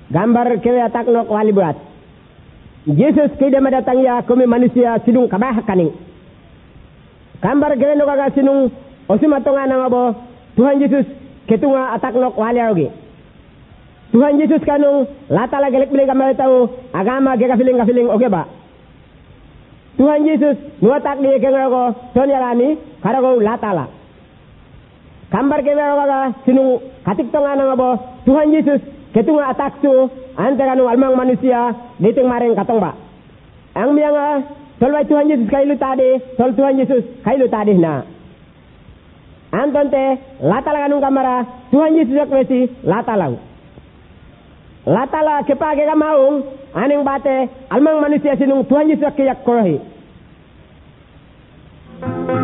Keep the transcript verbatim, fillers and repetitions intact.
gambar kewe atak nok wali buat. Yesus kide madatang ya kami manusia sinung kabah kaning. Gambar kewe nok aga sinung osimatonga nangabo Tuhan Yesus ketunga atak nok wali oge. Tuhan Yesus kanung lata la gelek beli gambar tahu agama gega feeling feeling oge ba. Tuhan Yesus nuatak dia kengago tonyalani karago lata la. Gambar kewe aga sinung katik tonga nangabo Tuhan Yesus ketunga atak su antara nu almang manusia diting mareng katong ba. Ang miyanga tolway Tuhan Yesus kailu tadi, tol Tuhan Yesus kailu tadi na. Antonte lata la kanung kamera Tuhan Yesus akwesi lata lau. Lata la kepage ka maung aning bate almang manusia sinung Tuhan Yesus akiyak korohi.